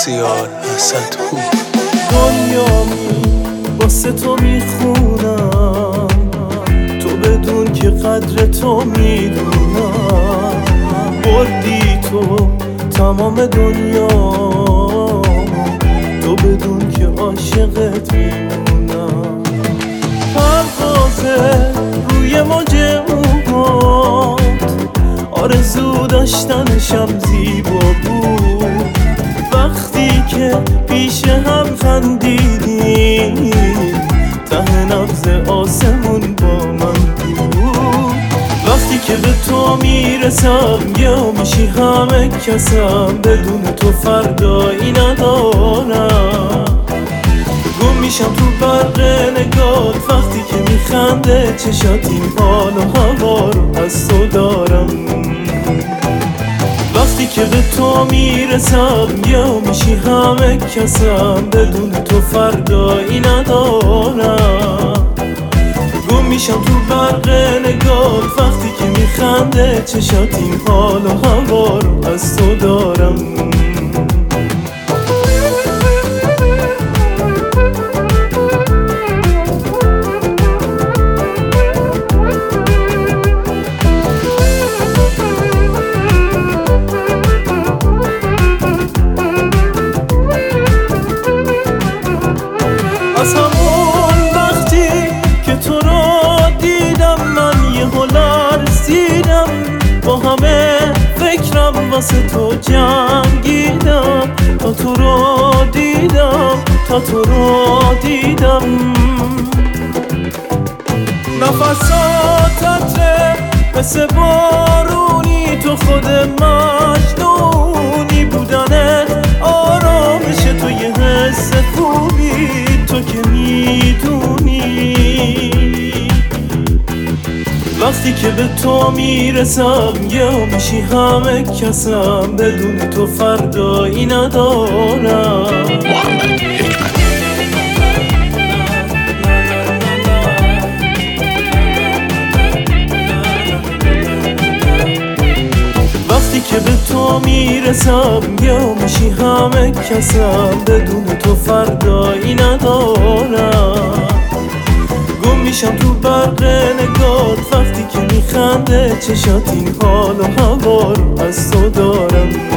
بسیار حسدخو. دنیامی واسه تو میخونم، تو بدون که قدر تو میدونم. بردی تو تمام دنیا، تو بدون که عاشقت میمونم. پروازه روی موج موهات، آرزو داشتنشم زیبا بود. وقتی که پیش هم خندیدیم، ته نبض آسمون با من بود. وقتی که به تو میرسم یا میشی همه کسم، بدون تو فردایی ندارم. گم میشم تو برق نگات وقتی که میخنده چشات، این حال و هوا رو از تو دارم. وقتی که به تو میرسم یا میشی همه کسم، بدون تو فردایی ندارم. گم میشم تو برق نگات وقتی که میخنده چشات، این حال و هوا رو از تو دارم. از همون وقتی که تو رو دیدم، من یه هنر رسیدم. با همه فکرم واسه تو جنگیدم، تا تو رو دیدم، تا تو رو دیدم. نفسات عطره مثل بارونی، تو خود مجنونی. بودنت آرامش تو یه حس خوبی، تو که میدونی. وقتی که به تو میرسم یا میشی همه کسم، بدون تو فردایی ندارم. محمد حکمت. وقتی که به تو میرسم یا میشی همه کسم، بدون تو فردایی ندارم. گم میشم تو برق نگات وقتی که میخنده چشات، این حال و هوا رو از تو دارم.